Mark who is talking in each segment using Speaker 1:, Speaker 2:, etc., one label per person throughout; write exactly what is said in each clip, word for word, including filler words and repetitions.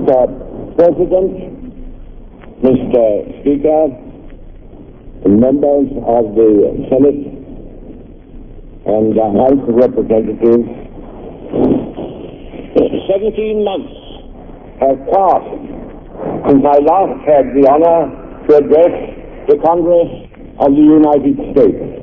Speaker 1: Mister President, Mister Speaker, members of the Senate and the House of Representatives, seventeen months have passed since I last had the honor to address the Congress of the United States.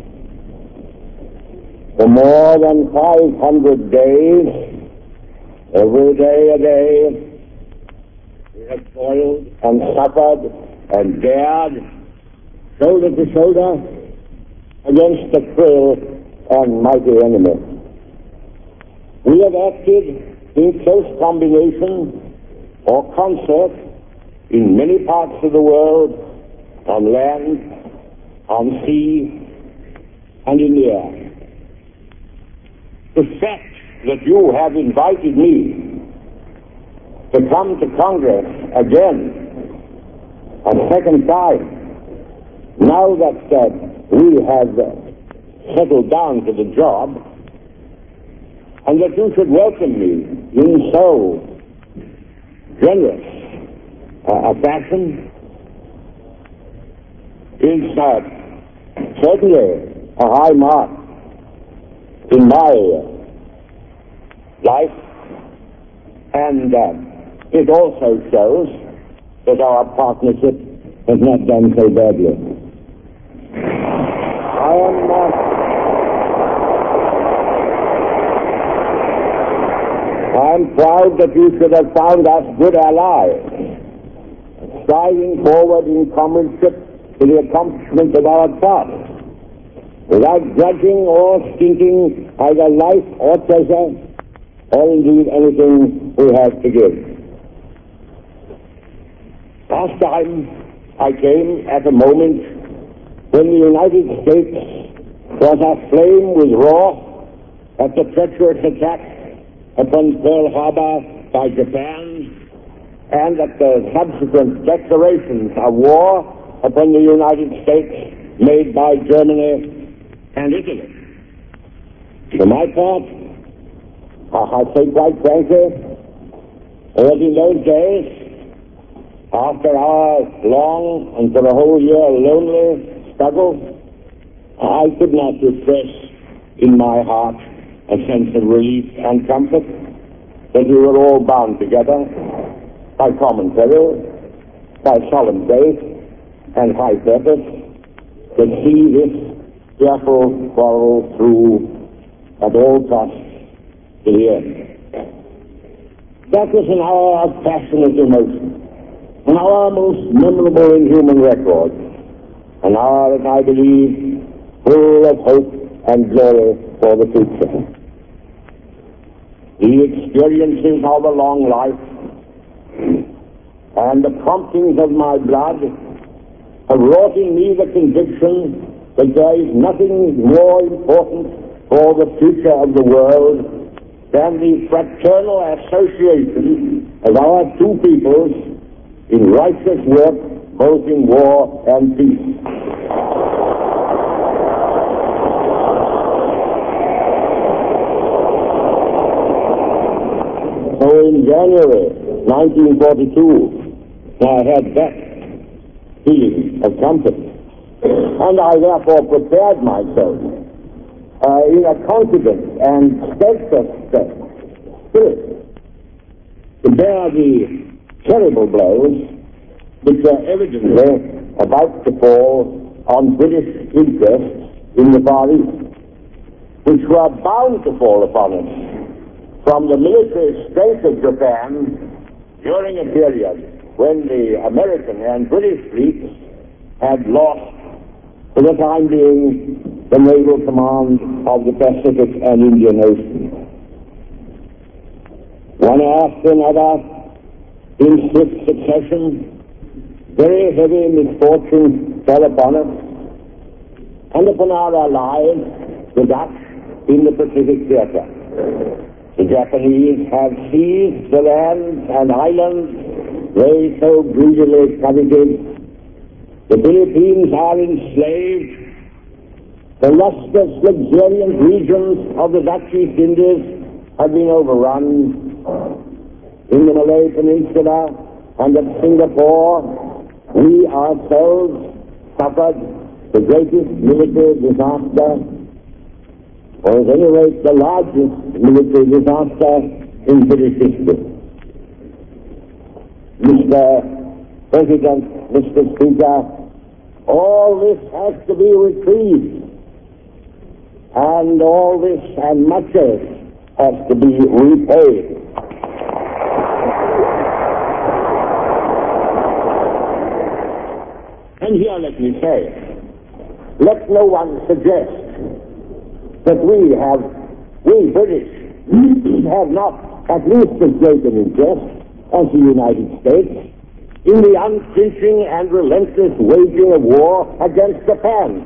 Speaker 1: For more than five hundred days, every day a day, we have toiled and suffered and dared, shoulder to shoulder, against the cruel and mighty enemy. We have acted in close combination or concert in many parts of the world, on land, on sea, and in the air. The fact that you have invited me to come to Congress again, a second time, now that uh, we have uh, settled down to the job, and that you should welcome me in so generous uh, a fashion, is uh, certainly a high mark in my uh, life, and uh, it also shows that our partnership has not done so badly. I am uh, I am proud that you should have found us good allies, striving forward in comradeship to the accomplishment of our task, without grudging or stinting either life or treasure, or indeed anything we have to give. Last time I came at a moment when the United States was aflame with wrath at the treacherous attack upon Pearl Harbor by Japan, and at the subsequent declarations of war upon the United States made by Germany and Italy. For my part, I say quite frankly, that in those days, after our long and for a whole year lonely struggle, I could not repress in my heart a sense of relief and comfort that we were all bound together by common peril, by solemn faith and high purpose, to see this fearful quarrel through at all costs to the end. That was an hour of passionate emotion, an hour most memorable in human record, an hour that I believe full of hope and glory for the future. The experiences of a long life and the promptings of my blood have wrought in me the conviction that there is nothing more important for the future of the world than the fraternal association of our two peoples in righteous work, both in war and peace. So in January nineteen forty-two, I had that feeling of comfort, and I therefore prepared myself uh, in a confident and steadfast spirit to bear the terrible blows which were evidently about to fall on British interests in the Far East, which were bound to fall upon us from the military strength of Japan during a period when the American and British fleets had lost, for the time being, the naval command of the Pacific and Indian Ocean. One after another, in swift succession, very heavy misfortunes fell upon us and upon our allies, the Dutch, in the Pacific theater. The Japanese have seized the lands and islands they so greedily coveted. The Philippines are enslaved. The lustrous, luxuriant regions of the Dutch East Indies have been overrun. In the Malay Peninsula and at Singapore, we ourselves suffered the greatest military disaster, or at any rate the largest military disaster in British history. Mister President, Mister Speaker, all this has to be retrieved, and all this and much else has to be repaid. And here let me say, let no one suggest that we have, we British, have not at least as great an interest as the United States in the unflinching and relentless waging of war against Japan.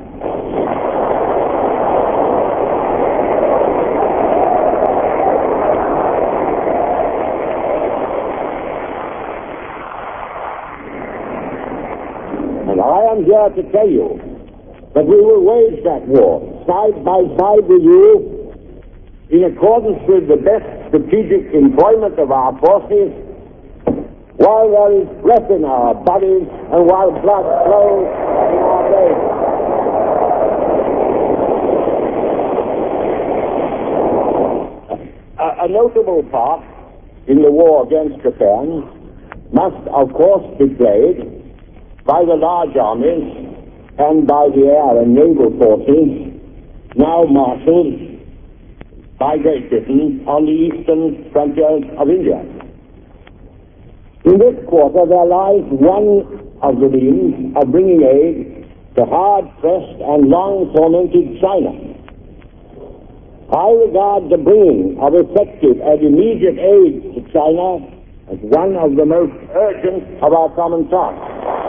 Speaker 1: And I am here to tell you that we will wage that war side by side with you in accordance with the best strategic employment of our forces, while there is breath in our bodies and while blood flows in our veins. A, a notable part in the war against Japan must, of course, be played by the large armies and by the air and naval forces now marshaled by Great Britain on the eastern frontiers of India. In this quarter, there lies one of the means of bringing aid to hard-pressed and long-tormented China. I regard the bringing of effective and immediate aid to China as one of the most urgent of our common tasks.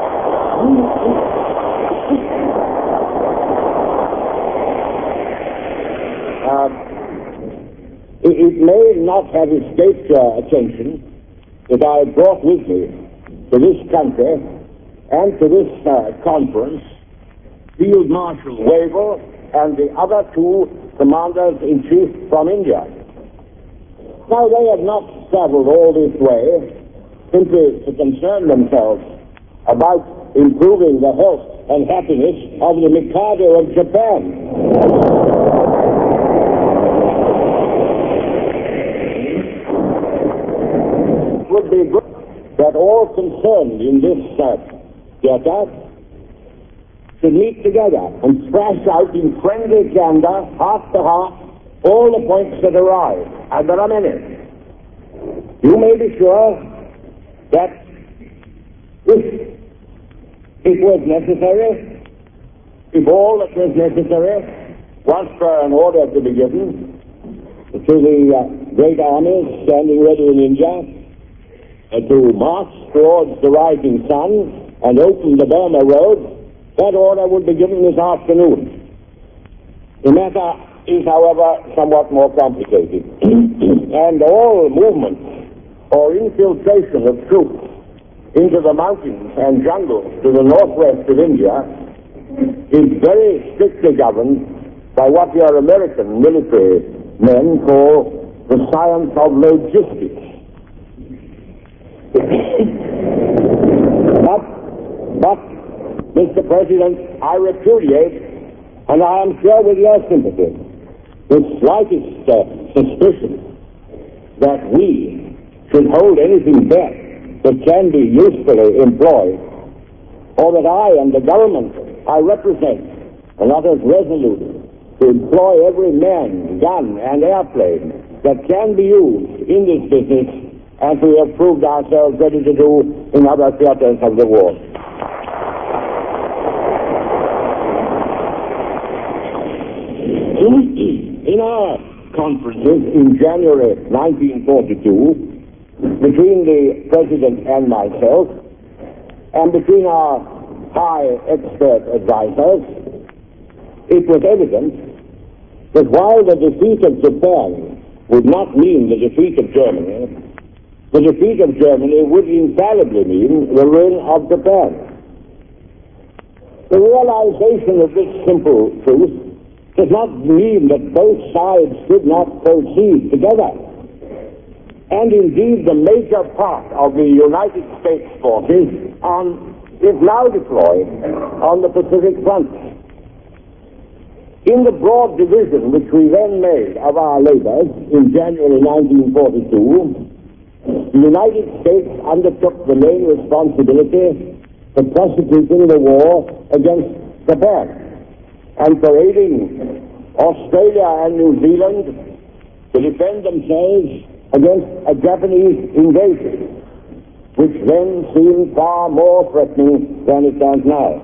Speaker 1: Uh, it, it may not have escaped your attention that I brought with me to this country and to this uh, conference Field Marshal Wavell and the other two commanders-in-chief from India. Now, they have not traveled all this way simply to concern themselves about improving the health and happiness of the Mikado of Japan. It would be good that all concerned in this uh, theater should meet together and thrash out in friendly candor, heart to heart, all the points that arise, and there are many. You may be sure that if it was necessary, if all that was necessary was for an order to be given to the uh, great armies standing ready in India uh, to march towards the rising sun and open the Burma Road, that order would be given this afternoon. The matter is, however, somewhat more complicated, and all movements or infiltration of troops into the mountains and jungles to the northwest of India is very strictly governed by what your American military men call the science of logistics. but, but, Mister President, I repudiate, and I am sure with your sympathy, the slightest uh, suspicion that we should hold anything back that can be usefully employed, or that I and the government I represent are not as resolute to employ every man, gun, and airplane that can be used in this business, as we have proved ourselves ready to do in other theaters of the war. In our conferences in January nineteen forty-two, between the President and myself, and between our high expert advisors, it was evident that while the defeat of Japan would not mean the defeat of Germany, the defeat of Germany would infallibly mean the ruin of Japan. The realization of this simple truth does not mean that both sides should not proceed together. and indeed the major part of the United States forces on, is now deployed on the Pacific front. In the broad division which we then made of our labors in January nineteen forty-two, the United States undertook the main responsibility for prosecuting the war against Japan and for aiding Australia and New Zealand to defend themselves against a Japanese invasion, which then seemed far more threatening than it does now.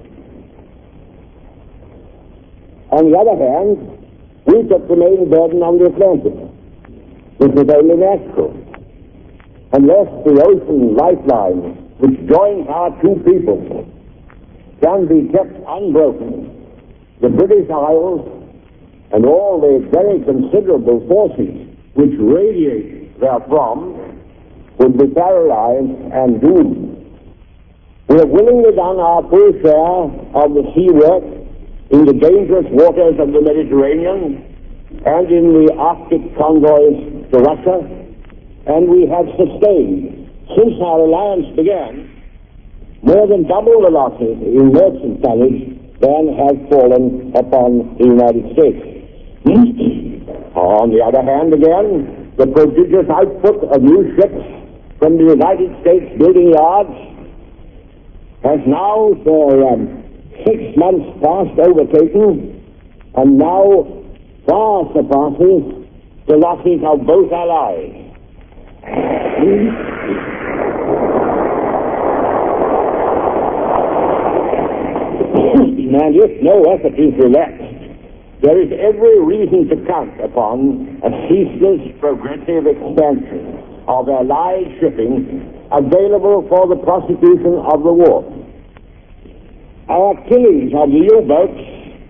Speaker 1: On the other hand, we took the main burden on the Atlantic, which was only natural. Unless the ocean lifeline which joins our two peoples can be kept unbroken, the British Isles and all the very considerable forces which radiate therefrom would be paralyzed and doomed. We have willingly done our full share of the sea work in the dangerous waters of the Mediterranean and in the Arctic convoys to Russia, and we have sustained, since our alliance began, more than double the losses in merchant tonnage than have fallen upon the United States. On the other hand, again, the prodigious output of new ships from the United States building yards has now for um, six months past overtaken and now far surpasses the losses of both allies. And if no effort is relaxed, there is every reason to count upon a ceaseless progressive expansion of allied shipping available for the prosecution of the war. Our killings of the U-boats,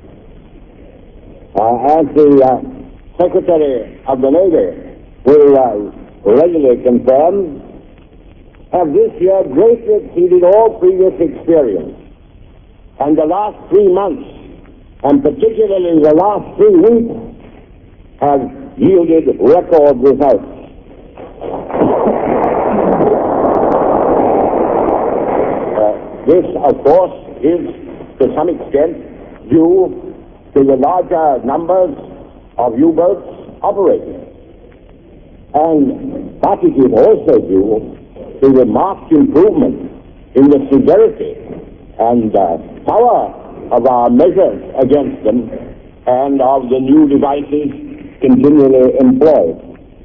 Speaker 1: uh, as the uh, Secretary of the Navy will uh, regularly confirm, have this year greatly exceeded all previous experience. And the last three months, and particularly the last three weeks, have yielded record results. Uh, this, of course, is to some extent due to the larger numbers of U-boats operating. And but it is also due to the marked improvement in the severity and uh, power of our measures against them and of the new devices continually employed.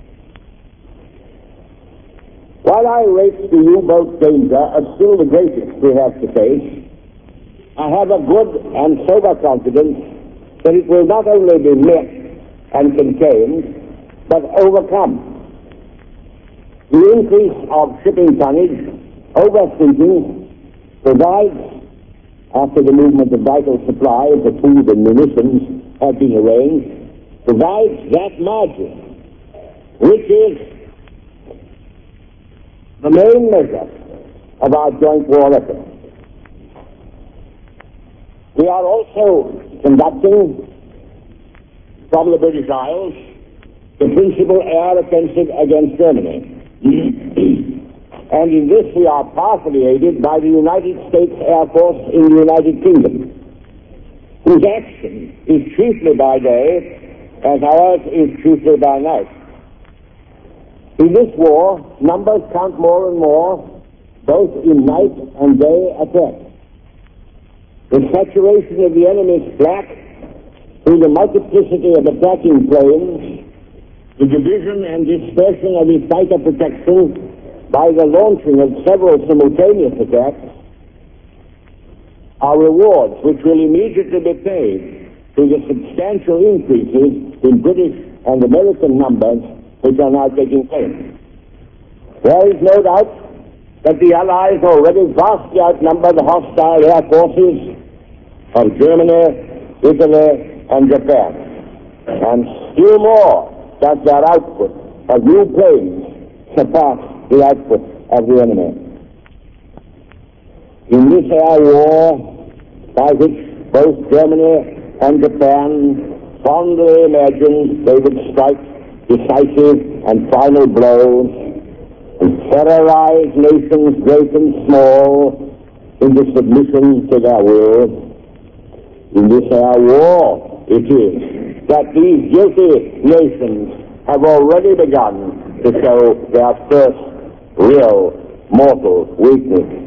Speaker 1: While I rate the U-boat danger as still the greatest we have to face, I have a good and sober confidence that it will not only be met and contained, but overcome. The increase of shipping tonnage, overthinking, provides, after the movement of vital supplies of food and munitions have been arranged, provides that margin, which is the main measure of our joint war effort. We are also conducting from the British Isles the principal air offensive against Germany. And in this we are powerfully aided by the United States Air Force in the United Kingdom, whose action is chiefly by day, as ours is chiefly by night. In this war, numbers count more and more, both in night and day attack. The saturation of the enemy's flank through the multiplicity of attacking planes, the division and dispersion of his fighter protection by the launching of several simultaneous attacks, are rewards which will immediately be paid to the substantial increases in British and American numbers which are now taking place. There is no doubt that the Allies already vastly outnumber the hostile air forces of Germany, Italy, and Japan. And still more does their output of new planes surpass the output of the enemy. In this air war, by which both Germany and Japan fondly imagined they would strike decisive and final blows and terrorize nations great and small into submission to their will. In this our war it is that these guilty nations have already begun to show their first real mortal weakness.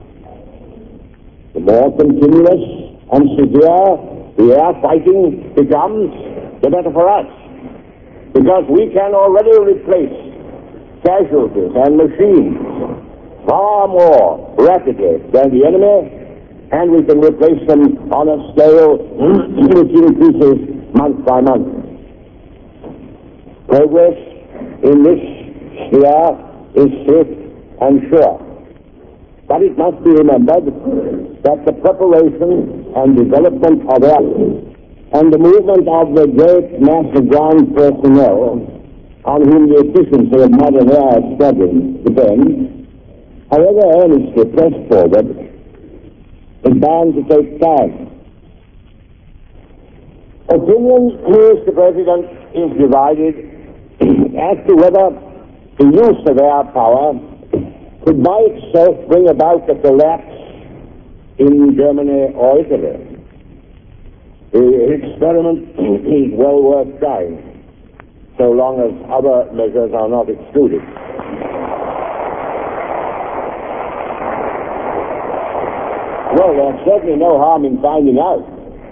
Speaker 1: The more continuous and severe the air fighting becomes, the better for us, because we can already replace casualties and machines far more rapidly than the enemy, and we can replace them on a scale which increases month by month. Progress in this sphere is swift and sure. But it must be remembered that the preparation and development of air and the movement of the great mass of ground personnel on whom the efficiency of modern air squadrons depends, however earnestly pressed forward, is bound to take time. Opinion, Mister President, is divided as to whether the use of air power could by itself bring about a collapse in Germany or Italy. The experiment is well worth trying, so long as other measures are not excluded. Well, there's certainly no harm in finding out.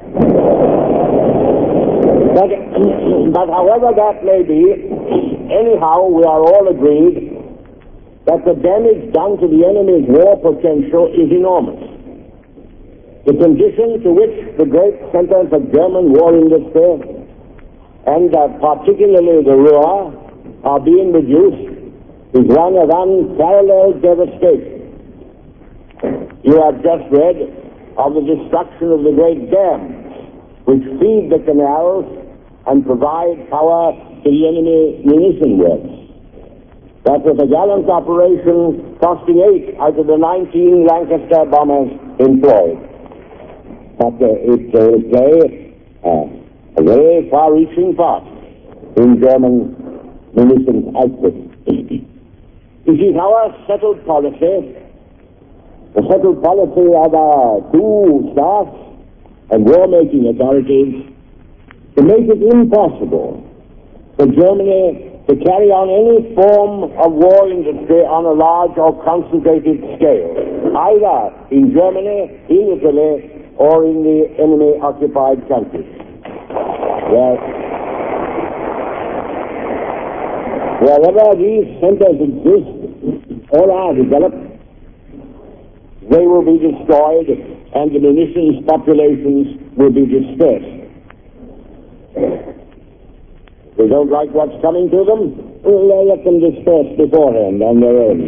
Speaker 1: But, but however that may be, anyhow, we are all agreed that the damage done to the enemy's war potential is enormous. The condition to which the great centers of German war industry, and uh, particularly the Ruhr, are being reduced is one of unparalleled devastation. You have just read of the destruction of the great dams which feed the canals and provide power to the enemy munition works. That was a gallant operation costing eight out of the nineteen Lancaster bombers employed. But uh, it will uh, play uh, a very far-reaching part in German munitions output. It is our settled policy, the settled policy of our two staffs and war-making authorities, to make it impossible for Germany to carry on any form of war industry on a large or concentrated scale, either in Germany, in Italy, or in the enemy-occupied countries. Where, wherever these centers exist or are developed, they will be destroyed and the munitions populations will be dispersed. If they don't like what's coming to them, we'll let them disperse beforehand on their own.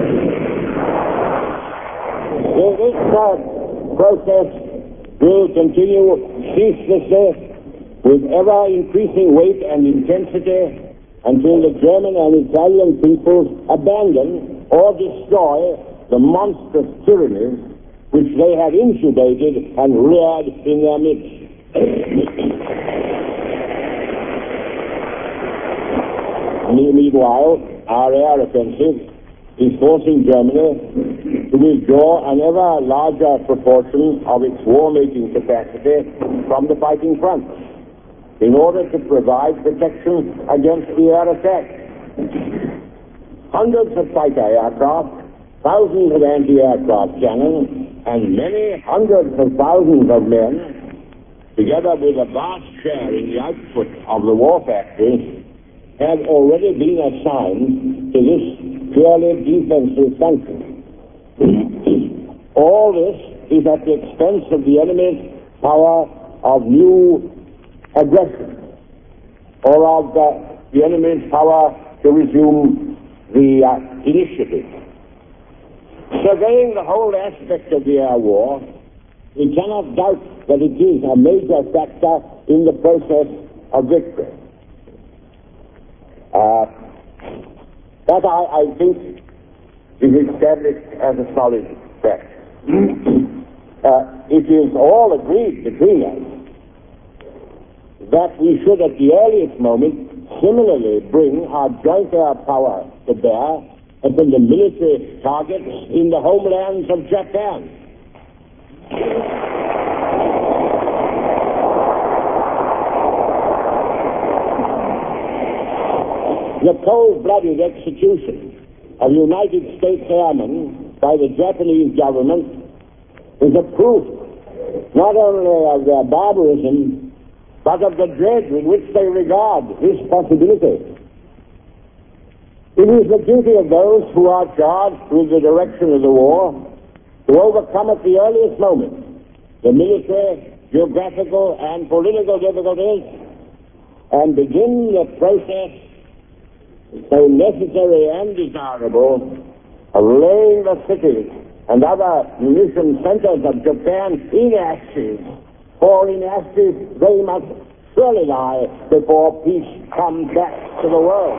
Speaker 1: This uh, process will continue ceaselessly with ever-increasing weight and intensity until the German and Italian peoples abandon or destroy the monstrous tyrannies which they have incubated and reared in their midst. Meanwhile, our air offensive is forcing Germany to withdraw an ever larger proportion of its war-making capacity from the fighting front in order to provide protection against the air attack. Hundreds of fighter aircraft, thousands of anti-aircraft cannons, and many hundreds of thousands of men, together with a vast share in the output of the war factories, have already been assigned to this purely defensive function. All this is at the expense of the enemy's power of new aggression, or of uh, the enemy's power to resume the uh, initiative. Surveying the whole aspect of the air war, we cannot doubt that it is a major factor in the process of victory. Uh, that I, I think is established as a solid fact. uh, it is all agreed between us that we should at the earliest moment similarly bring our joint air power to bear upon the military targets in the homelands of Japan. The cold-blooded execution of United States airmen by the Japanese government is a proof not only of their barbarism, but of the dread with which they regard this possibility. It is the duty of those who are charged with the direction of the war to overcome at the earliest moment the military, geographical, and political difficulties and begin the process, so necessary and desirable, of laying the cities and other munition centers of Japan in ashes, for in ashes they must surely lie before peace comes back to the world.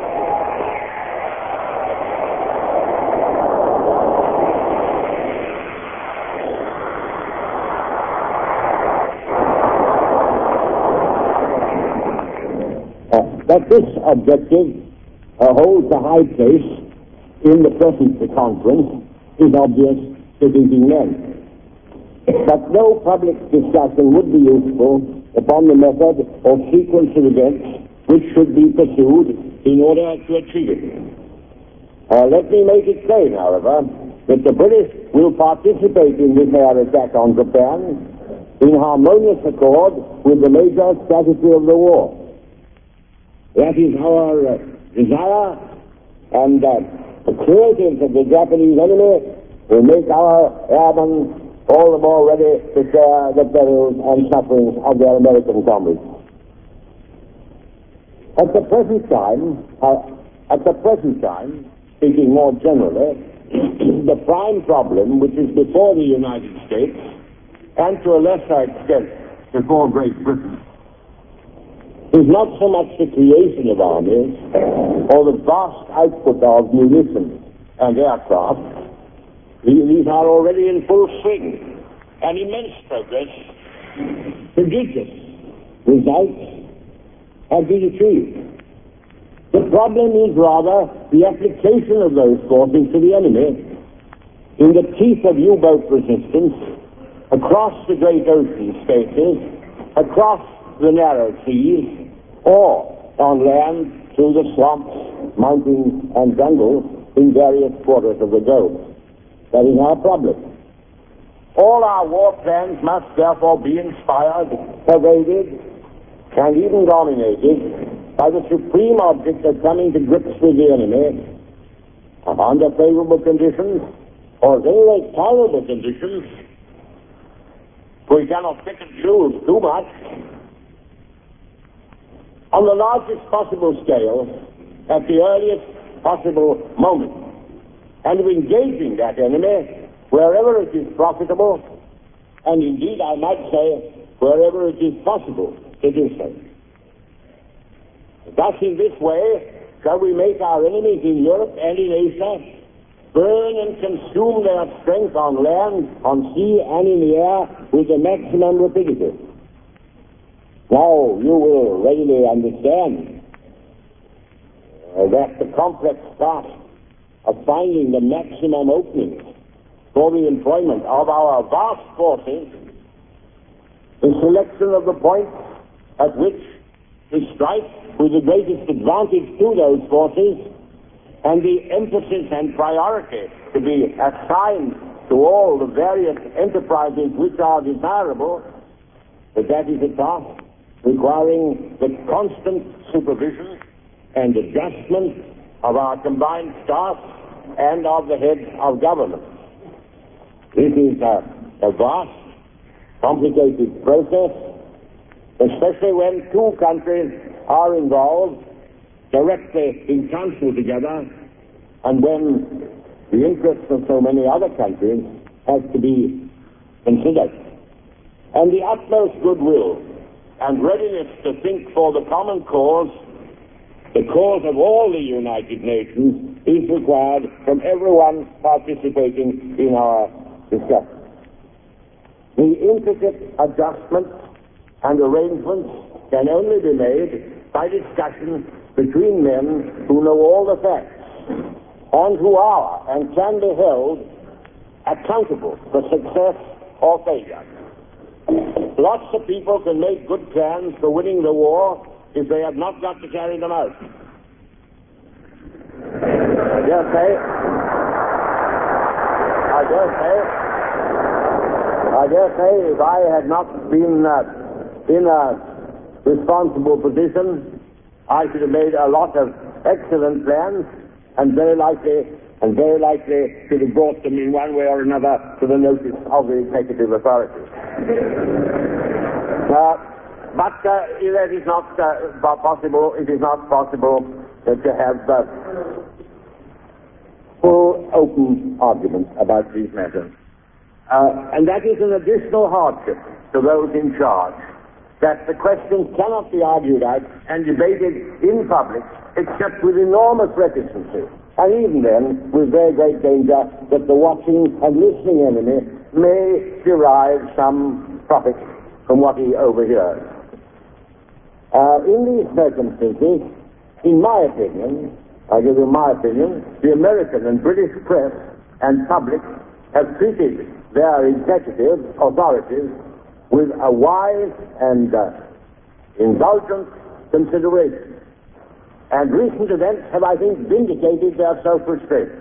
Speaker 1: Uh, that this objective uh, holds a high place in the present conference is obvious to thinking men. But no public discussion would be useful upon the method or sequence of events which should be pursued in order to achieve it. Uh, let me make it plain, however, that the British will participate in this air attack on Japan in harmonious accord with the major strategy of the war. That is our uh, desire, and uh, the creatives of the Japanese enemy will make our airmen all the more ready to share the perils and sufferings of their American comrades. At the present time, uh, at the present time, speaking more generally, the prime problem which is before the United States, and to a lesser extent before Great Britain, is not so much the creation of armies or the vast output of munitions and aircraft. These are already in full swing, and immense progress, prodigious results have been achieved. The problem is rather the application of those forces to the enemy in the teeth of U-boat resistance across the great ocean spaces, across the narrow seas, or on land through the swamps, mountains, and jungles in various quarters of the globe. That is our problem. All our war plans must therefore be inspired, pervaded, and even dominated by the supreme object of coming to grips with the enemy under favorable conditions, or at any rate tolerable conditions. We cannot pick and choose too much. On the largest possible scale, at the earliest possible moment, and of engaging that enemy wherever it is profitable, and indeed, I might say, wherever it is possible to do so. Thus, in this way, shall we make our enemies in Europe and in Asia burn and consume their strength on land, on sea, and in the air with the maximum rapidity. Now, you will readily understand uh, that the complex task of finding the maximum openings for the employment of our vast forces, the selection of the points at which to strike with the greatest advantage to those forces, and the emphasis and priority to be assigned to all the various enterprises which are desirable, but that is a task requiring the constant supervision and adjustment of our combined staff and of the heads of government. This is a, a vast, complicated process, especially when two countries are involved directly in council together, and when the interests of so many other countries have to be considered. And the utmost goodwill and readiness to think for the common cause, the cause of all the United Nations, is required from everyone participating in our discussion. The intricate adjustments and arrangements can only be made by discussion between men who know all the facts and who are and can be held accountable for success or failure. Lots of people can make good plans for winning the war if they have not got to carry them out. I dare say, I dare say, I dare say if I had not been uh, in a responsible position, I should have made a lot of excellent plans and very likely and very likely should have brought them in one way or another to the notice of the executive authority. uh, but uh, that is not uh, possible. It is not possible uh, to have uh, full, open argument about these matters. Uh, and that is an additional hardship to those in charge, that the questions cannot be argued out and debated in public except with enormous reticency, and even then with very great danger that the watching and listening enemy may derive some profit from what he overhears. Uh, in these circumstances, in my opinion, I give you my opinion, the American and British press and public have treated their executive authorities with a wise and uh, indulgent consideration. And recent events have, I think, vindicated their self-restraint.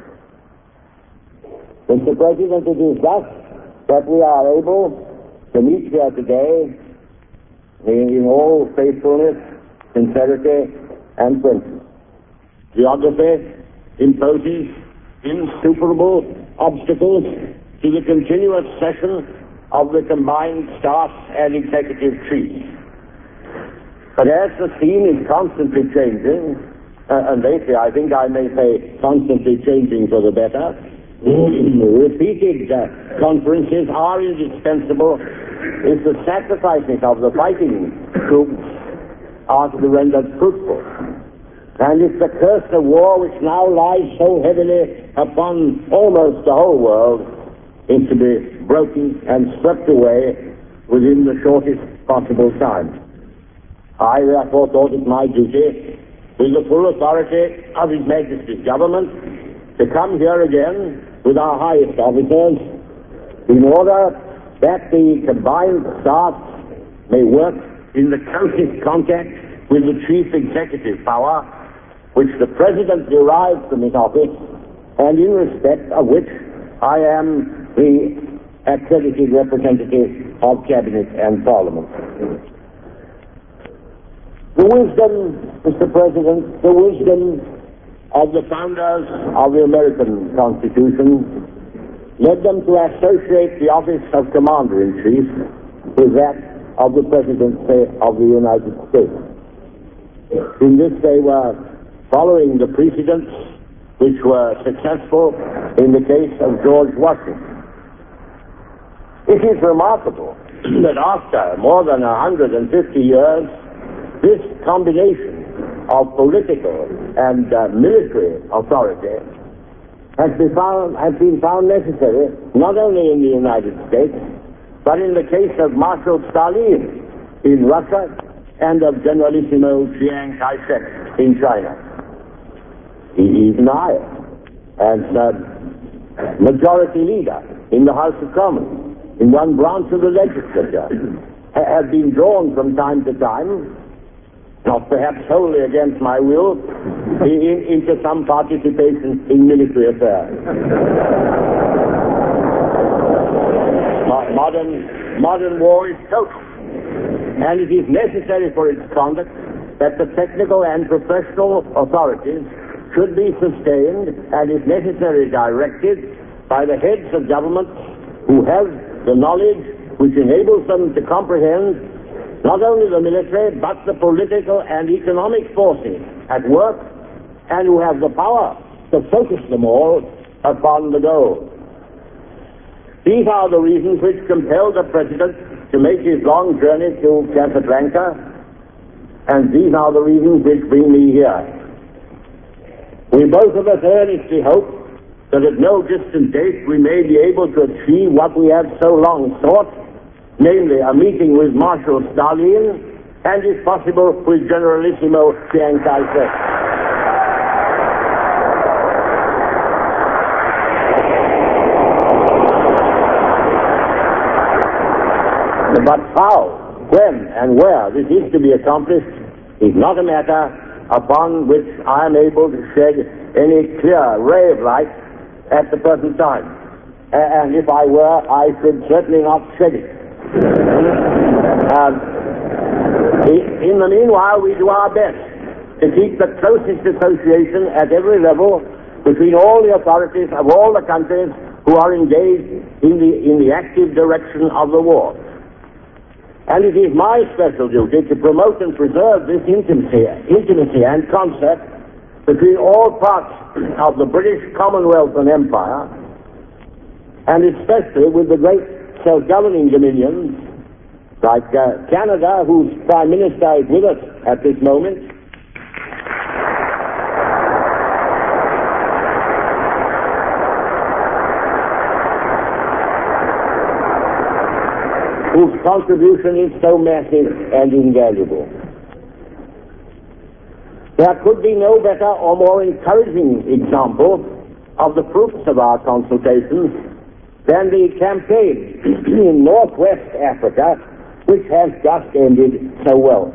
Speaker 1: Mister President, it is thus that we are able to meet here today in, in all faithfulness, sincerity, and friendship. Geography imposes insuperable obstacles to the continuous session of the combined staff and executive chiefs. But as the scene is constantly changing, uh, and lately I think I may say constantly changing for the better, repeated uh, conferences are indispensable if the sacrifices of the fighting troops are to be rendered fruitful. And if the curse of war, which now lies so heavily upon almost the whole world, is to be broken and swept away within the shortest possible time. I therefore thought it my duty, with the full authority of His Majesty's government, to come here again with our highest officers in order that the combined staff may work in the closest contact with the chief executive power which the President derives from his office, and in respect of which I am the accredited representative of Cabinet and Parliament. The wisdom, Mister President, the wisdom of the founders of the American Constitution led them to associate the office of Commander-in-Chief with that of the Presidency of the United States. In this they were following the precedents which were successful in the case of George Washington. It is remarkable that after more than one hundred fifty years, this combination of political and uh, military authority has been, found, has been found necessary not only in the United States, but in the case of Marshal Stalin in Russia and of Generalissimo Chiang Kai-shek in China. Even I, as uh, majority leader in the House of Commons, in one branch of the legislature, have been drawn from time to time, not perhaps wholly against my will, in, into some participation in military affairs. modern, modern war is total, and it is necessary for its conduct that the technical and professional authorities should be sustained and, if necessary, directed by the heads of governments who have the knowledge which enables them to comprehend not only the military but the political and economic forces at work, and who have the power to focus them all upon the goal. These are the reasons which compelled the President to make his long journey to Casablanca, and these are the reasons which bring me here. We both of us earnestly hope that at no distant date we may be able to achieve what we have so long sought, namely a meeting with Marshal Stalin and if possible with Generalissimo Chiang Kai-shek. But how, when, and where this is to be accomplished is not a matter upon which I am able to shed any clear ray of light at the present time. And if I were, I should certainly not shed it. um, in the meanwhile, we do our best to keep the closest association at every level between all the authorities of all the countries who are engaged in the, in the active direction of the war. And it is my special duty to promote and preserve this intimacy, intimacy and concert between all parts of the British Commonwealth and Empire, and especially with the great self-governing dominions like uh, Canada, whose Prime Minister is with us at this moment, whose contribution is so massive and invaluable. There could be no better or more encouraging example of the fruits of our consultations than the campaign in Northwest Africa, which has just ended so well.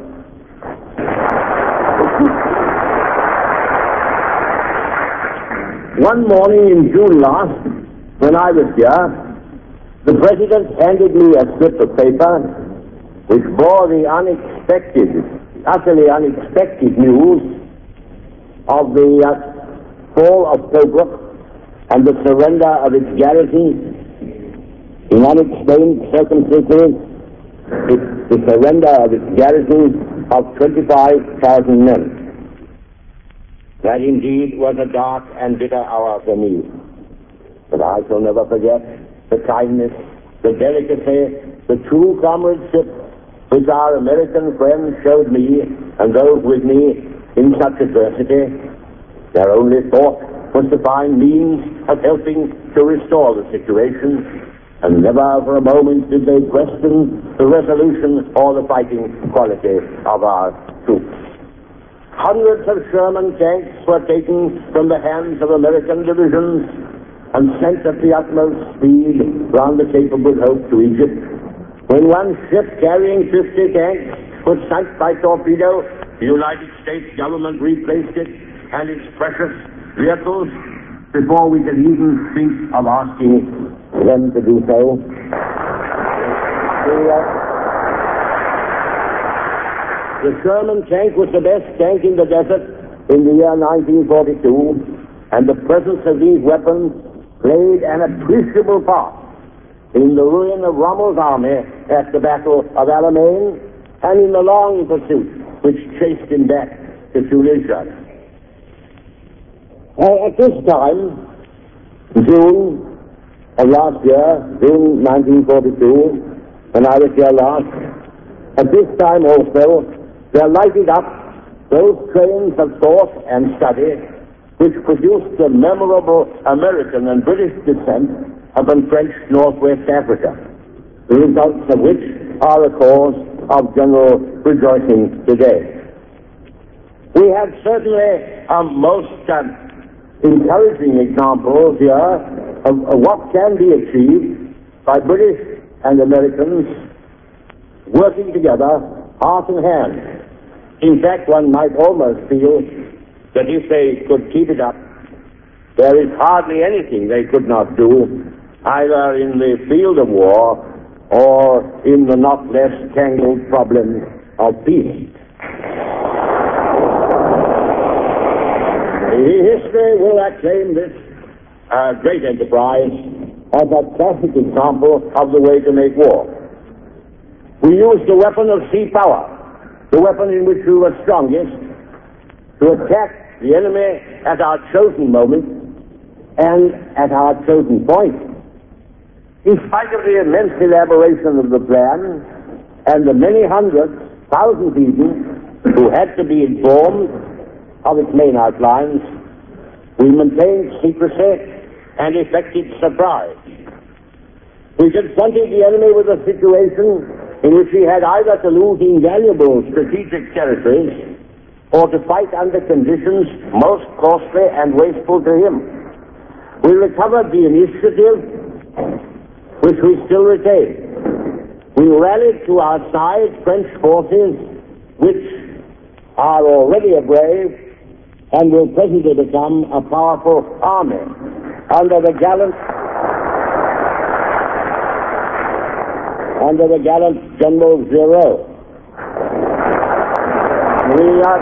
Speaker 1: One morning in June last, when I was here, the President handed me a slip of paper which bore the unexpected, utterly unexpected news of the uh, fall of Tobruk and the surrender of its garrison. In unexplained circumstances, it, the surrender of its garrison of twenty-five thousand men. That indeed was a dark and bitter hour for me. But I shall never forget the kindness, the delicacy, the true comradeship which our American friends showed me and those with me in such adversity. Their only thought was to find means of helping to restore the situation, and never for a moment did they question the resolution or the fighting quality of our troops. Hundreds of Sherman tanks were taken from the hands of American divisions and sent at the utmost speed round the Cape of Good Hope to Egypt. When one ship carrying fifty tanks was sunk by torpedo, the United States government replaced it and its precious vehicles before we could even think of asking them to do so. The, uh, the Sherman tank was the best tank in the desert in the year nineteen forty-two, and the presence of these weapons played an appreciable part in the ruin of Rommel's army at the Battle of Alamein and in the long pursuit which chased him back to Tunisia. Uh, at this time, June of last year, June nineteen forty-two, when I was here last, at this time also, there lighted up those trains of thought and study which produced the memorable American and British descent upon French Northwest Africa, the results of which are a cause of general rejoicing today. We have certainly a most uh, encouraging example here of, of what can be achieved by British and Americans working together, heart and hand. In fact, one might almost feel that if they could keep it up, there is hardly anything they could not do, either in the field of war or in the not less tangled problem of peace. History will acclaim this uh, great enterprise as a classic example of the way to make war. We used the weapon of sea power, the weapon in which we were strongest, to attack the enemy at our chosen moment and at our chosen point. In spite of the immense elaboration of the plan and the many hundreds, thousands even, who had to be informed of its main outlines, we maintained secrecy and effected surprise. We confronted the enemy with a situation in which he had either to lose invaluable strategic territories or to fight under conditions most costly and wasteful to him. We recovered the initiative, which we still retain. We rallied to our side French forces, which are already a brave and will presently become a powerful army under the gallant under the gallant General Giraud. We are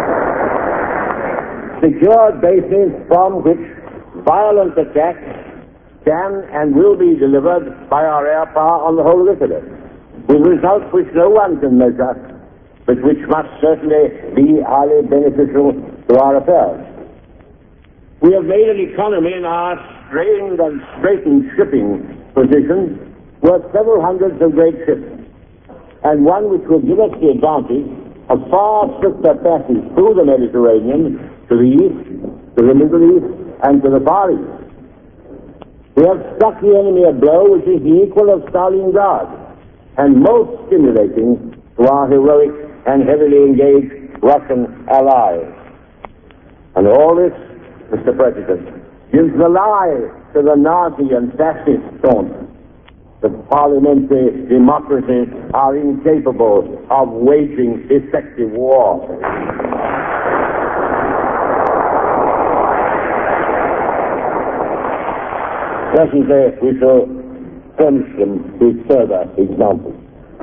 Speaker 1: secured bases from which violent attacks can and will be delivered by our air power on the whole of Italy, with results which no one can measure, but which must certainly be highly beneficial to our affairs. We have made an economy in our strained and straitened shipping position worth several hundreds of great ships, and one which will give us the advantage of far swifter passage through the Mediterranean to the east, to the Middle East, and to the Far East. We have struck the enemy a blow which is the equal of Stalingrad, and most stimulating to our heroic and heavily engaged Russian allies. And all this, Mister President, gives the lie to the Nazi and fascist taunt that parliamentary democracies are incapable of waging effective war. Presently, we shall furnish them with further examples.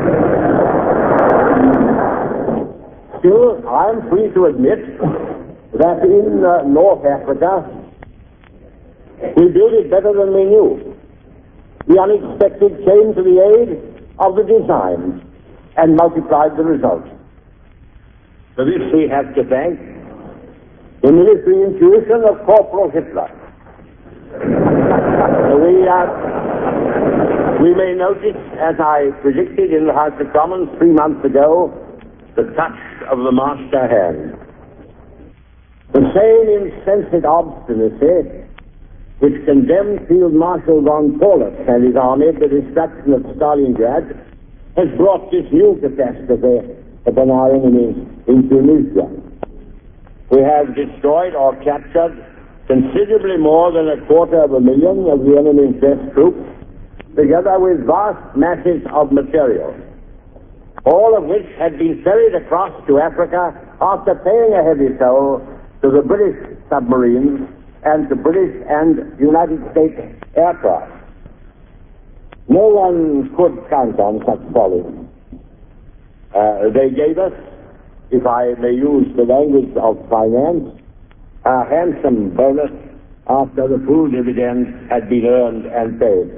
Speaker 1: Still, I am free to admit that in uh, North Africa, we built it better than we knew. The unexpected came to the aid of the design and multiplied the results. For this we have to thank the military intuition of Corporal Hitler. we, uh, we may notice, as I predicted in the House of Commons three months ago, the touch of the master hand. The same insensate obstinacy which condemned Field Marshal von Paulus and his army to the destruction of Stalingrad has brought this new catastrophe upon our enemies in Tunisia. We have destroyed or captured considerably more than a quarter of a million of the enemy's best troops, together with vast masses of material, all of which had been ferried across to Africa after paying a heavy toll to the British submarines and to British and United States aircraft. No one could count on such folly. Uh, they gave us, if I may use the language of finance, a handsome bonus after the full dividend had been earned and paid.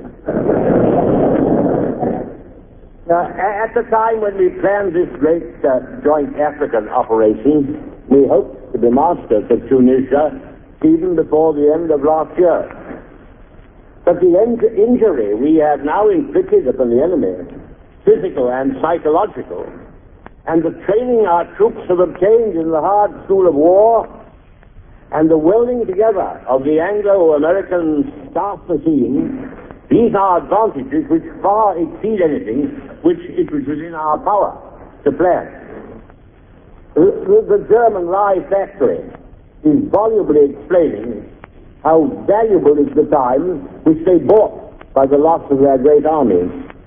Speaker 1: Now, at the time when we planned this great uh, joint African operation, we hoped to be masters of Tunisia even before the end of last year. But the in- injury we have now inflicted upon the enemy, physical and psychological, and the training our troops have obtained in the hard school of war, and the welding together of the Anglo-American staff machine, these are advantages which far exceed anything which it was within our power to plan. The, the German Rye factory is volubly explaining how valuable is the time which they bought by the loss of their great armies.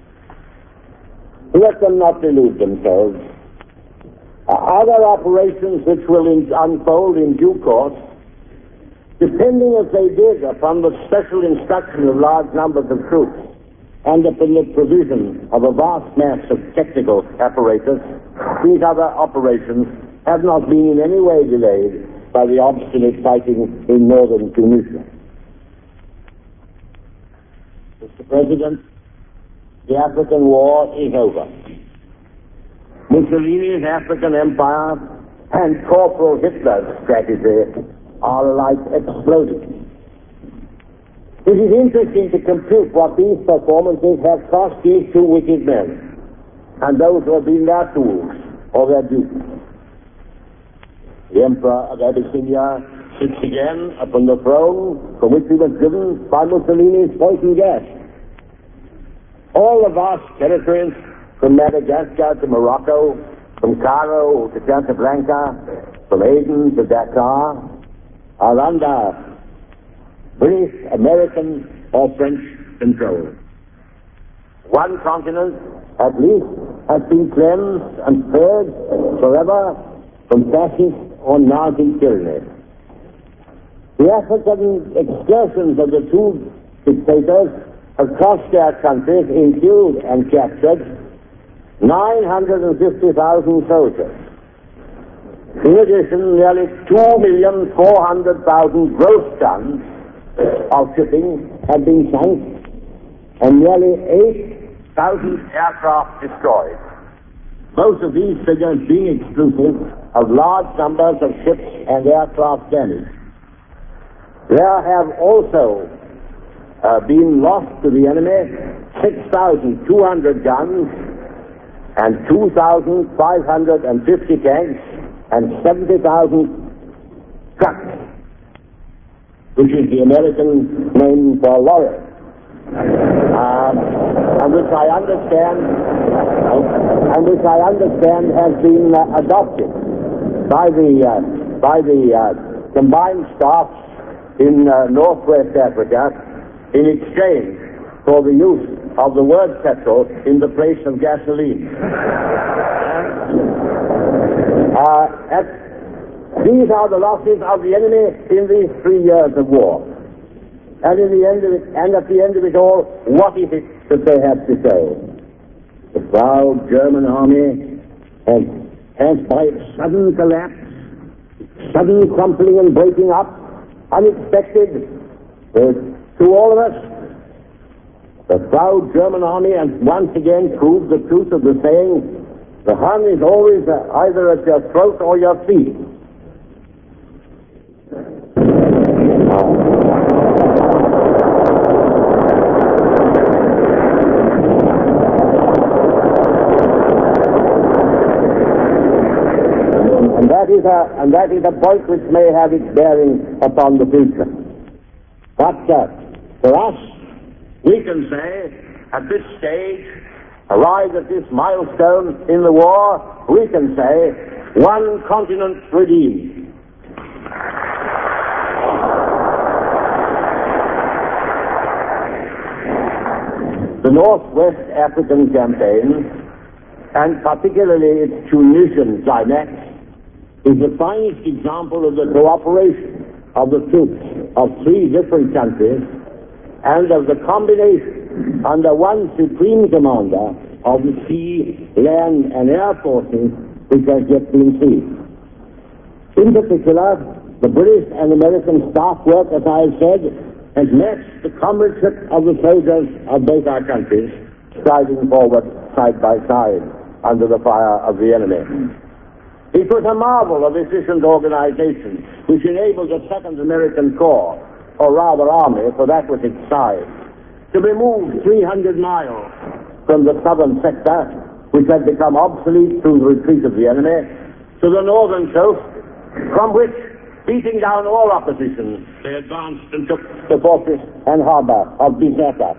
Speaker 1: Let them not delude themselves. Uh, other operations which will in- unfold in due course, depending as they did upon the special instruction of large numbers of troops and upon the provision of a vast mass of technical apparatus, these other operations have not been in any way delayed by the obstinate fighting in northern Tunisia. Mister President, the African war is over. Mussolini's African empire and Corporal Hitler's strategy are alike exploding. It is interesting to compute what these performances have cost these two wicked men and those who have been their tools or their dupes. The Emperor of Abyssinia sits again upon the throne from which he was driven by Mussolini's poison gas. All the vast territories from Madagascar to Morocco, from Cairo to Casablanca, from Aden to Dakar, are under British, American, or French control. One continent, at least, has been cleansed and spared forever from fascist or Nazi tyranny. The African excursions of the two dictators across their countries in killed and captured nine hundred fifty thousand soldiers. In addition, nearly two million four hundred thousand gross tons of shipping had been sunk and nearly eight thousand aircraft destroyed. Most of these figures being exclusive of large numbers of ships and aircraft damaged. There have also uh, been lost to the enemy six thousand two hundred guns and two thousand five hundred fifty tanks and seventy thousand trucks, which is the American name for lorry, um, and which I understand, and which I understand has been uh, adopted by the uh, by the uh, combined staffs in uh, Northwest Africa in exchange for the use of the word petrol in the place of gasoline. Uh, at, these are the losses of the enemy in these three years of war. And in the end of it, and at the end of it all, what is it that they have to say? The proud German army has, has by sudden collapse, sudden crumpling and breaking up, unexpected uh, to all of us, the proud German army has once again proved the truth of the saying, the Hun is always uh, either at your throat or your feet. And that is a, and that is a point which may have its bearing upon the future. But uh, for us, we can say, at this stage, arrived at this milestone in the war, we can say, one continent redeemed. The Northwest African campaign, and particularly its Tunisian climax, is the finest example of the cooperation of the troops of three different countries and of the combination under one supreme commander of the sea, land, and air forces which has yet been seen. In particular, the British and American staff work, as I have said, has matched the comradeship of the soldiers of both our countries, striding forward side by side under the fire of the enemy. It was a marvel of efficient organization which enabled the Second American Corps, or rather army, for that was its size, to be moved three hundred miles from the southern sector, which had become obsolete through the retreat of the enemy, to the northern coast, from which, beating down all opposition, they advanced and took the fortress and harbor of Bizerta.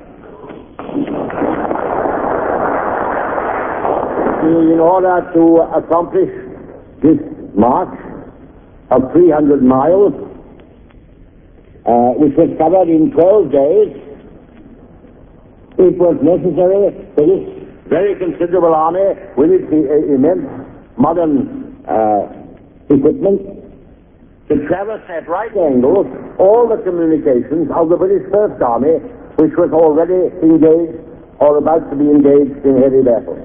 Speaker 1: In order to accomplish this march of three hundred miles, uh, which was covered in twelve days, it was necessary for this very considerable army, with its uh, immense modern uh, equipment, to traverse at right angles all the communications of the British First Army, which was already engaged or about to be engaged in heavy battle.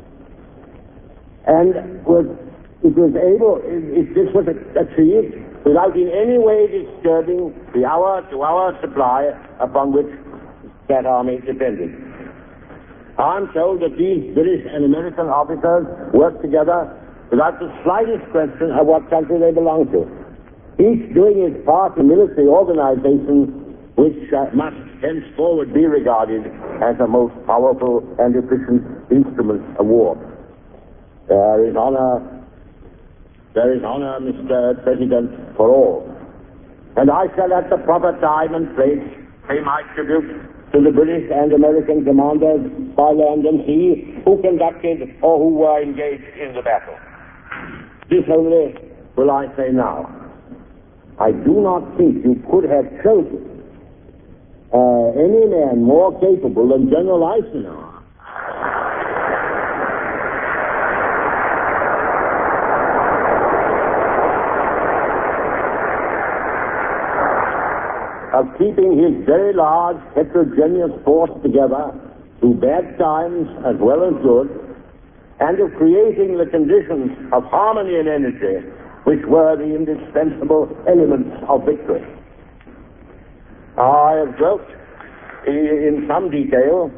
Speaker 1: And was It was able, if this was achieved, without in any way disturbing the hour-to-hour supply upon which that army depended. I'm told that these British and American officers worked together without the slightest question of what country they belonged to, each doing his part in military organization which uh, must henceforward be regarded as a most powerful and efficient instrument of war. There is honor There is honor, Mister President, for all. And I shall at the proper time and place pay my tribute to the British and American commanders by land and sea who conducted or who were engaged in the battle. This only will I say now. I do not think you could have chosen uh, any man more capable than General Eisenhower of keeping his very large heterogeneous force together through bad times as well as good, and of creating the conditions of harmony and energy which were the indispensable elements of victory. I have dwelt in some detail,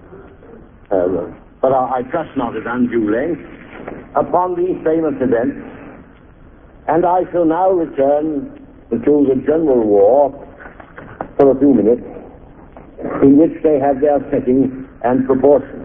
Speaker 1: uh, but I trust not at undue length, upon these famous events, and I shall now return to the general war for a few minutes, in which they have their setting and proportion.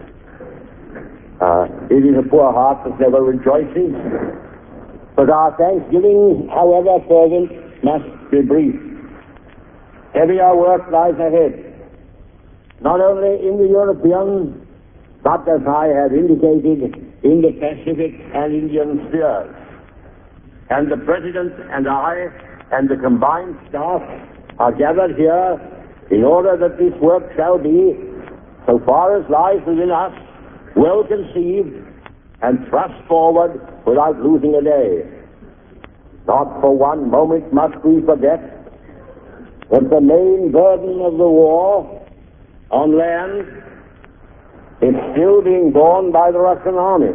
Speaker 1: Uh, it is a poor heart that never rejoices, but our thanksgiving, however fervent, must be brief. Heavier work lies ahead, not only in the European, but, as I have indicated, in the Pacific and Indian spheres. And the President and I and the combined staff are gathered here in order that this work shall be, so far as lies within us, well conceived and thrust forward without losing a day. Not for one moment must we forget that the main burden of the war on land is still being borne by the Russian army.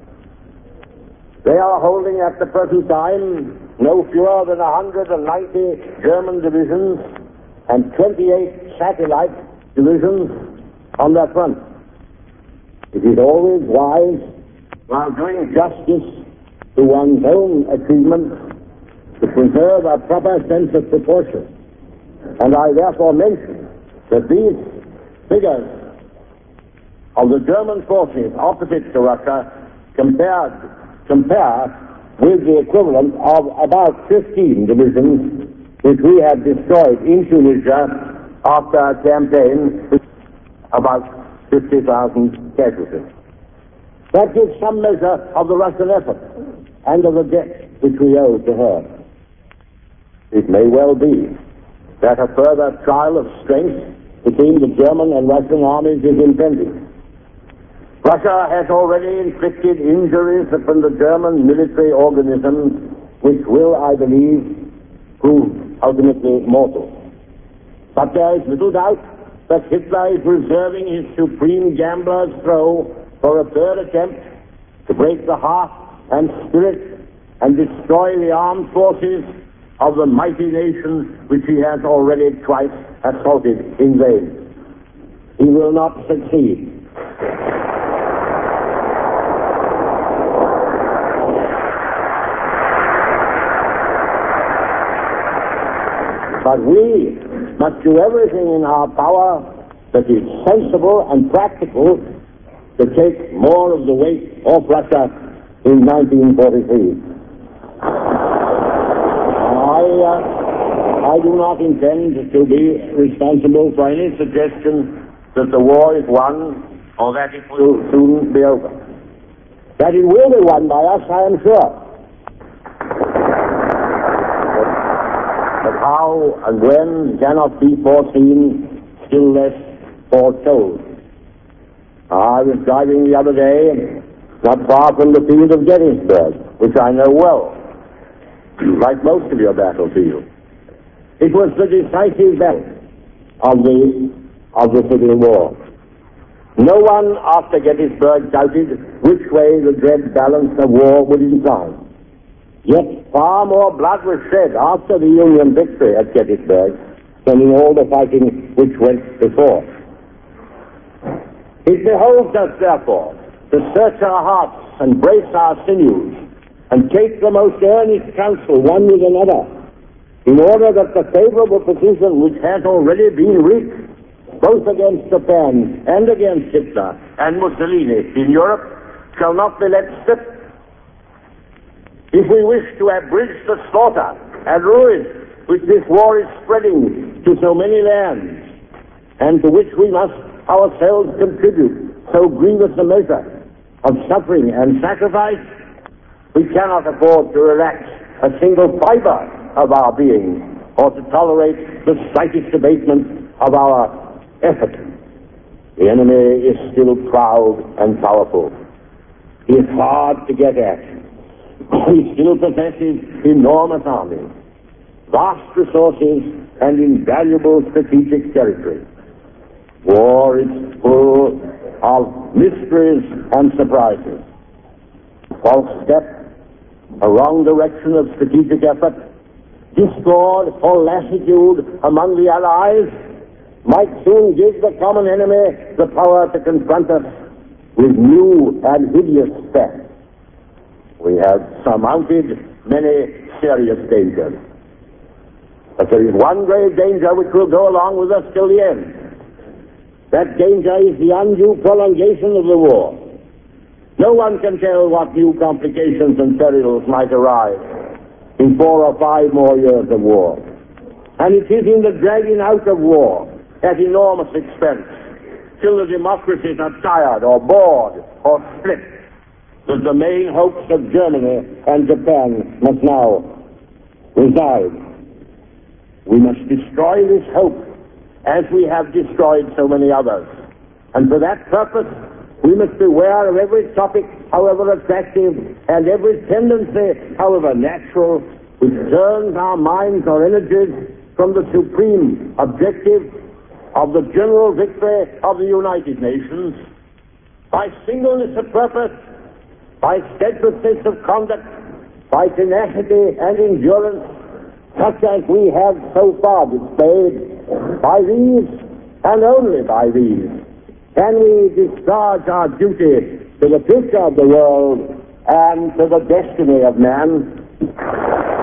Speaker 1: They are holding at the present time no fewer than one hundred ninety German divisions and twenty-eight satellite divisions on their front. It is always wise, while doing justice to one's own achievements, to preserve a proper sense of proportion. And I therefore mention that these figures of the German forces opposite to Russia compared, compare with the equivalent of about fifteen divisions which we had destroyed in Tunisia after a campaign with about fifty thousand casualties. That gives some measure of the Russian effort and of the debt which we owe to her. It may well be that a further trial of strength between the German and Russian armies is impending. Russia has already inflicted injuries upon the German military organism which will, I believe, prove ultimately mortal. But there is little doubt that Hitler is reserving his supreme gambler's throw for a third attempt to break the heart and spirit and destroy the armed forces of the mighty nation which he has already twice assaulted in vain. He will not succeed. But we must do everything in our power that is sensible and practical to take more of the weight off Russia in nineteen forty-three. I, uh, I do not intend to be responsible for any suggestion that the war is won or that it will soon be over. That it will be won by us, I am sure. But how and when cannot be foreseen, still less foretold. I was driving the other day not far from the field of Gettysburg, which I know well, like most of your battlefields. It was the decisive battle of the, of the Civil War. No one after Gettysburg doubted which way the dread balance of war would incline. Yet far more blood was shed after the Union victory at Gettysburg than in all the fighting which went before. It behoves us, therefore, to search our hearts and brace our sinews and take the most earnest counsel one with another, in order that the favorable position which has already been reached, both against Japan and against Hitler and Mussolini in Europe, shall not be let slip. If we wish to abridge the slaughter and ruin which this war is spreading to so many lands, and to which we must ourselves contribute so grievous a measure of suffering and sacrifice, we cannot afford to relax a single fiber of our being or to tolerate the slightest abatement of our effort. The enemy is still proud and powerful. He is hard to get at. He still possesses enormous armies, vast resources, and invaluable strategic territory. War is full of mysteries and surprises. False step, a wrong direction of strategic effort, discord or lassitude among the Allies might soon give the common enemy the power to confront us with new and hideous threats. We have surmounted many serious dangers. But there is one grave danger which will go along with us till the end. That danger is the undue prolongation of the war. No one can tell what new complications and perils might arise in four or five more years of war. And it is in the dragging out of war at enormous expense, till the democracies are tired or bored or split, that the main hopes of Germany and Japan must now reside. We must destroy this hope as we have destroyed so many others. And for that purpose, we must beware of every topic, however attractive, and every tendency, however natural, which turns our minds or energies from the supreme objective of the general victory of the United Nations, by singleness of purpose, by steadfastness of conduct, by tenacity and endurance, such as we have so far displayed. By these, and only by these, can we discharge our duty to the future of the world and to the destiny of man.